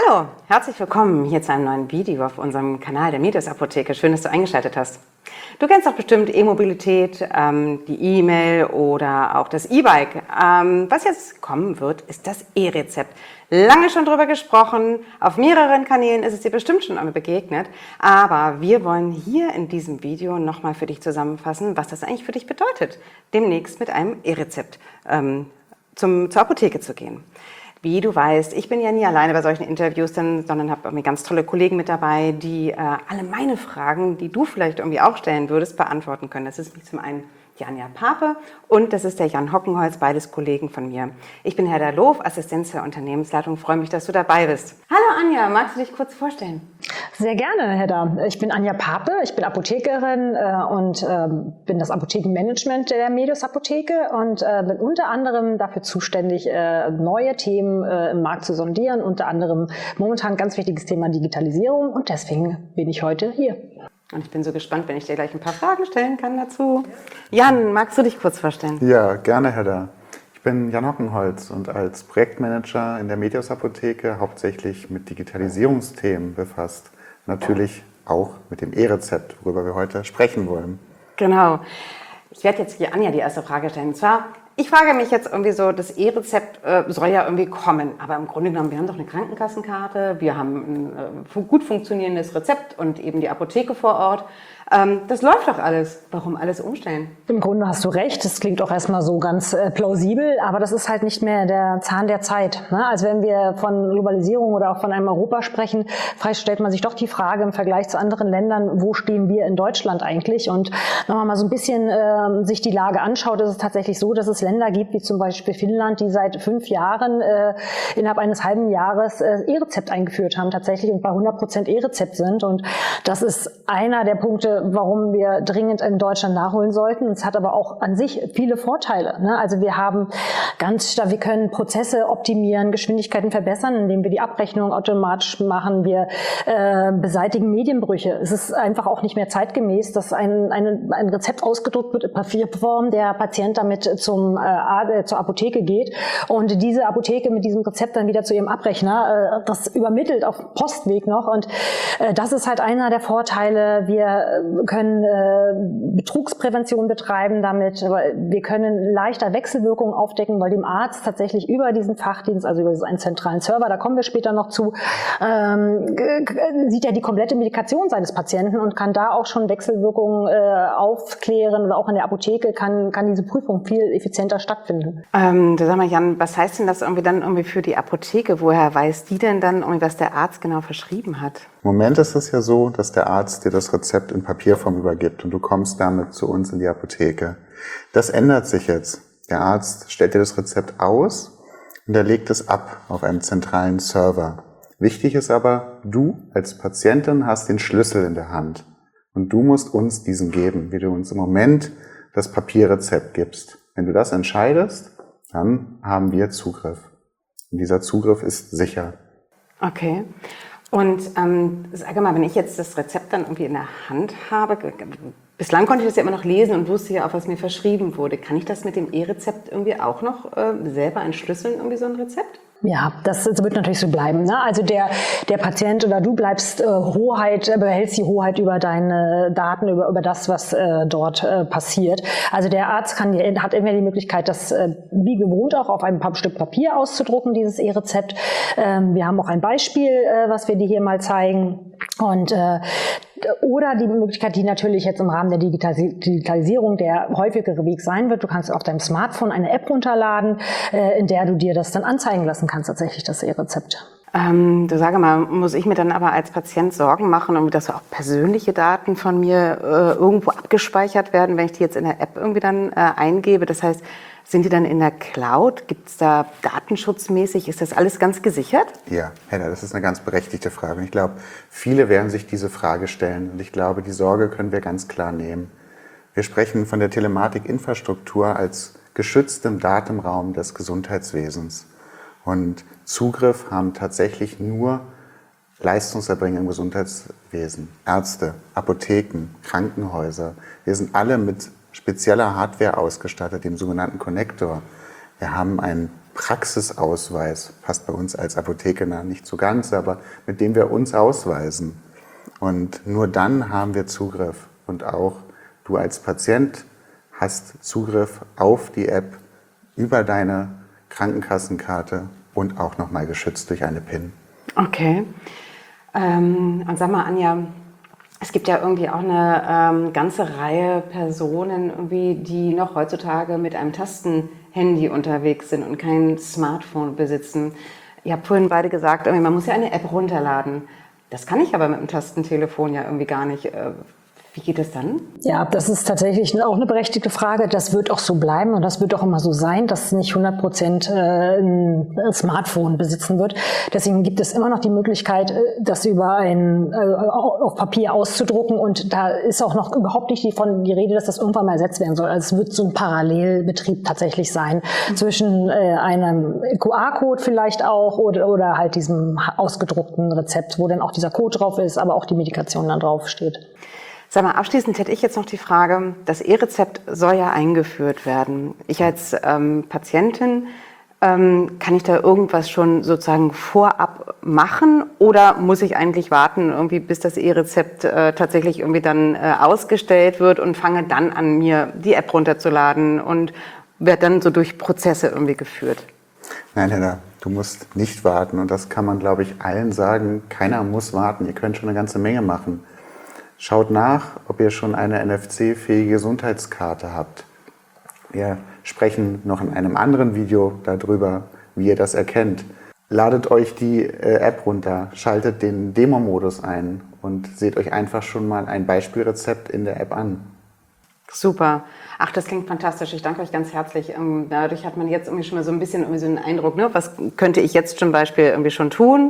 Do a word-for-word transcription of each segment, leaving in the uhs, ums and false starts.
Hallo, herzlich willkommen hier zu einem neuen Video auf unserem Kanal der Medios Apotheke. Schön, dass du eingeschaltet hast. Du kennst doch bestimmt E-Mobilität, ähm, die E-Mail oder auch das E-Bike. Ähm, was jetzt kommen wird, ist das E-Rezept. Lange schon drüber gesprochen, auf mehreren Kanälen ist es dir bestimmt schon einmal begegnet. Aber wir wollen hier in diesem Video nochmal für dich zusammenfassen, was das eigentlich für dich bedeutet, demnächst mit einem E-Rezept ähm, zum, zur Apotheke zu gehen. Wie du weißt, ich bin ja nie alleine bei solchen Interviews, denn, sondern habe mir ganz tolle Kollegen mit dabei, die äh, alle meine Fragen, die du vielleicht irgendwie auch stellen würdest, beantworten können. Das ist nämlich zum einen die Anja Pape und das ist der Jan Hockenholz, beides Kollegen von mir. Ich bin Hedda Loof, Assistenz der Unternehmensleitung, freue mich, dass du dabei bist. Hallo Anja, magst du dich kurz vorstellen? Sehr gerne, Hedda. Ich bin Anja Pape, ich bin Apothekerin äh, und äh, bin das Apothekenmanagement der Medios Apotheke und äh, bin unter anderem dafür zuständig, äh, neue Themen äh, im Markt zu sondieren, unter anderem momentan ein ganz wichtiges Thema Digitalisierung und deswegen bin ich heute hier. Und ich bin so gespannt, wenn ich dir gleich ein paar Fragen stellen kann dazu. Jan, magst du dich kurz vorstellen? Ja, gerne, Hedda. Ich bin Jan Hockenholz und als Projektmanager in der Medios Apotheke hauptsächlich mit Digitalisierungsthemen befasst. Natürlich auch mit dem E-Rezept, worüber wir heute sprechen wollen. Genau. Ich werde jetzt hier Anja die erste Frage stellen. Und zwar, ich frage mich jetzt irgendwie so, das E-Rezept äh, soll ja irgendwie kommen. Aber im Grunde genommen, wir haben doch eine Krankenkassenkarte, wir haben ein äh, gut funktionierendes Rezept und eben die Apotheke vor Ort. Ähm, das läuft doch alles. Warum alles umstellen? Im Grunde hast du recht, das klingt auch erstmal so ganz äh, plausibel, aber das ist halt nicht mehr der Zahn der Zeit. Ne? Also wenn wir von Globalisierung oder auch von einem Europa sprechen, stellt man sich doch die Frage im Vergleich zu anderen Ländern, wo stehen wir in Deutschland eigentlich? Und wenn man mal so ein bisschen äh, sich die Lage anschaut, ist es tatsächlich so, dass es Länder gibt, wie zum Beispiel Finnland, die seit fünf Jahren äh, innerhalb eines halben Jahres äh, E-Rezept eingeführt haben tatsächlich und bei hundert Prozent E-Rezept sind. Und das ist einer der Punkte, warum wir dringend in Deutschland nachholen sollten. Es hat aber auch an sich viele Vorteile. Ne? Also wir haben ganz stark, wir können Prozesse optimieren, Geschwindigkeiten verbessern, indem wir die Abrechnung automatisch machen. Wir äh, beseitigen Medienbrüche. Es ist einfach auch nicht mehr zeitgemäß, dass ein, ein, ein Rezept ausgedruckt wird in Papierform, der Patient damit zum, äh, zur Apotheke geht und diese Apotheke mit diesem Rezept dann wieder zu ihrem Abrechner äh, das übermittelt auf Postweg noch. Und äh, das ist halt einer der Vorteile. Wir können äh, Betrugsprävention betreiben damit. Wir können leichter Wechselwirkungen aufdecken, weil dem Arzt tatsächlich über diesen Fachdienst, also über einen zentralen Server, da kommen wir später noch zu, ähm, sieht er die komplette Medikation seines Patienten und kann da auch schon Wechselwirkungen äh, aufklären oder auch in der Apotheke kann, kann diese Prüfung viel effizienter stattfinden. Ähm, sag mal, Jan, was heißt denn das irgendwie dann irgendwie für die Apotheke? Woher weiß die denn dann irgendwie, was der Arzt genau verschrieben hat? Im Moment ist es ja so, dass der Arzt dir das Rezept in Papierform übergibt und du kommst damit zu uns in die Apotheke. Das ändert sich jetzt. Der Arzt stellt dir das Rezept aus und er legt es ab auf einem zentralen Server. Wichtig ist aber, du als Patientin hast den Schlüssel in der Hand und du musst uns diesen geben, wie du uns im Moment das Papierrezept gibst. Wenn du das entscheidest, dann haben wir Zugriff. Und dieser Zugriff ist sicher. Okay. Und ähm, sag mal, wenn ich jetzt das Rezept dann irgendwie in der Hand habe, bislang konnte ich das ja immer noch lesen und wusste ja auch, was mir verschrieben wurde. Kann ich das mit dem E-Rezept irgendwie auch noch äh, selber entschlüsseln, irgendwie so ein Rezept? Ja, das wird natürlich so bleiben. Ne? Also der, der Patient oder du bleibst äh, Hoheit, äh, behältst die Hoheit über deine Daten, über, über das, was äh, dort äh, passiert. Also der Arzt kann, hat entweder die Möglichkeit, das äh, wie gewohnt auch auf einem Stück Papier auszudrucken, dieses E-Rezept. Ähm, wir haben auch ein Beispiel, äh, was wir dir hier mal zeigen. Und äh, oder die Möglichkeit, die natürlich jetzt im Rahmen der Digitalisierung der häufigere Weg sein wird. Du kannst auf deinem Smartphone eine App runterladen, in der du dir das dann anzeigen lassen kannst, tatsächlich das E-Rezept. Ähm, du sage mal, muss ich mir dann aber als Patient Sorgen machen, dass auch persönliche Daten von mir äh, irgendwo abgespeichert werden, wenn ich die jetzt in der App irgendwie dann äh, eingebe? Das heißt, sind die dann in der Cloud? Gibt es da datenschutzmäßig? Ist das alles ganz gesichert? Ja, Hedda, das ist eine ganz berechtigte Frage. Und ich glaube, viele werden sich diese Frage stellen. Und ich glaube, die Sorge können wir ganz klar nehmen. Wir sprechen von der Telematikinfrastruktur als geschütztem Datenraum des Gesundheitswesens. Und Zugriff haben tatsächlich nur Leistungserbringer im Gesundheitswesen. Ärzte, Apotheken, Krankenhäuser. Wir sind alle mit spezieller Hardware ausgestattet, dem sogenannten Connector. Wir haben ein Praxisausweis, passt bei uns als Apotheke nicht so ganz, aber mit dem wir uns ausweisen. Und nur dann haben wir Zugriff. Und auch du als Patient hast Zugriff auf die App über deine Krankenkassenkarte und auch nochmal geschützt durch eine PIN. Okay. Ähm, und sag mal, Anja, es gibt ja irgendwie auch eine ähm, ganze Reihe Personen, irgendwie, die noch heutzutage mit einem Tastenhandy unterwegs sind und kein Smartphone besitzen. Ihr habt vorhin beide gesagt, irgendwie, man muss ja eine App runterladen. Das kann ich aber mit dem Tastentelefon ja irgendwie gar nicht. Äh, Wie geht es dann? Ja, das ist tatsächlich auch eine berechtigte Frage. Das wird auch so bleiben und das wird auch immer so sein, dass nicht hundert Prozent ein Smartphone besitzen wird. Deswegen gibt es immer noch die Möglichkeit, das über ein auf Papier auszudrucken, und da ist auch noch überhaupt nicht von die Rede, dass das irgendwann mal ersetzt werden soll. Also es wird so ein Parallelbetrieb tatsächlich sein mhm. zwischen einem Q R-Code vielleicht auch oder, oder halt diesem ausgedruckten Rezept, wo dann auch dieser Code drauf ist, aber auch die Medikation dann drauf steht. Sag mal, abschließend hätte ich jetzt noch die Frage, das E-Rezept soll ja eingeführt werden. Ich als ähm, Patientin, ähm, kann ich da irgendwas schon sozusagen vorab machen oder muss ich eigentlich warten, irgendwie, bis das E-Rezept äh, tatsächlich irgendwie dann äh, ausgestellt wird und fange dann an, mir die App runterzuladen und werde dann so durch Prozesse irgendwie geführt? Nein, Hedda, du musst nicht warten, und das kann man, glaube ich, allen sagen. Keiner muss warten, ihr könnt schon eine ganze Menge machen. Schaut nach, ob ihr schon eine N F C-fähige Gesundheitskarte habt. Wir sprechen noch in einem anderen Video darüber, wie ihr das erkennt. Ladet euch die äh, App runter, schaltet den Demo-Modus ein und seht euch einfach schon mal ein Beispielrezept in der App an. Super. Ach, das klingt fantastisch. Ich danke euch ganz herzlich. Dadurch hat man jetzt irgendwie schon mal so ein bisschen irgendwie so einen Eindruck, ne? Was könnte ich jetzt zum Beispiel irgendwie schon tun?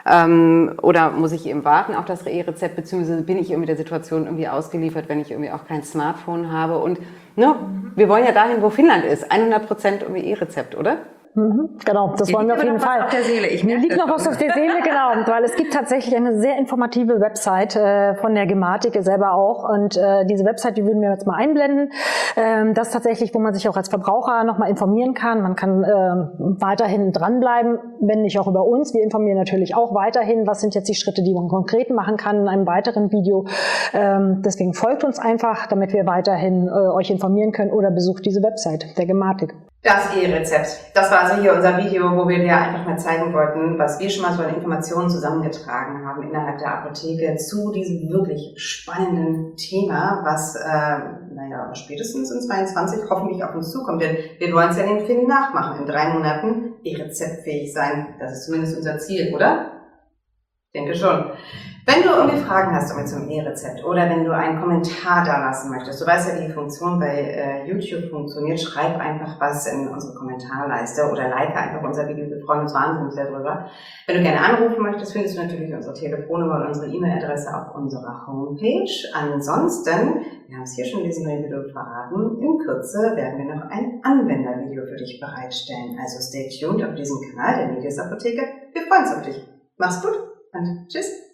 Ähm, oder muss ich eben warten auf das E-Rezept, beziehungsweise bin ich irgendwie der Situation irgendwie ausgeliefert, wenn ich irgendwie auch kein Smartphone habe? Und ne, wir wollen ja dahin, wo Finnland ist. hundert Prozent irgendwie E-Rezept, oder? Mhm, genau, das Mir wollen wir auf jeden Fall. Auf der Seele. Ich Mir liegt noch was auf der Seele, genau, weil es gibt tatsächlich eine sehr informative Website äh, von der Gematik selber auch, und äh, diese Website, die würden wir jetzt mal einblenden. Ähm, das ist tatsächlich, wo man sich auch als Verbraucher nochmal informieren kann. Man kann ähm, weiterhin dranbleiben, wenn nicht auch über uns. Wir informieren natürlich auch weiterhin, was sind jetzt die Schritte, die man konkret machen kann in einem weiteren Video. Ähm, deswegen folgt uns einfach, damit wir weiterhin äh, euch informieren können, oder besucht diese Website der Gematik. Das E-Rezept. Das war also hier unser Video, wo wir dir einfach mal zeigen wollten, was wir schon mal so an Informationen zusammengetragen haben innerhalb der Apotheke zu diesem wirklich spannenden Thema, was, äh, naja, spätestens in zweiundzwanzig hoffentlich auf uns zukommt. Denn wir wollen es ja den Finnen nachmachen. In drei Monaten E-Rezeptfähig sein. Das ist zumindest unser Ziel, oder? Ich denke schon. Wenn du irgendwie Fragen hast irgendwie zum E-Rezept oder wenn du einen Kommentar da lassen möchtest, du weißt ja, wie die Funktion bei äh, YouTube funktioniert, schreib einfach was in unsere Kommentarleiste oder like einfach unser Video, wir freuen uns wahnsinnig darüber. Wenn du gerne anrufen möchtest, findest du natürlich unsere Telefonnummer und unsere E-Mail-Adresse auf unserer Homepage. Ansonsten, wir haben es hier schon in diesem Video verraten, in Kürze werden wir noch ein Anwendervideo für dich bereitstellen. Also stay tuned auf diesem Kanal der Medias Apotheke. Wir freuen uns auf dich. Mach's gut und tschüss!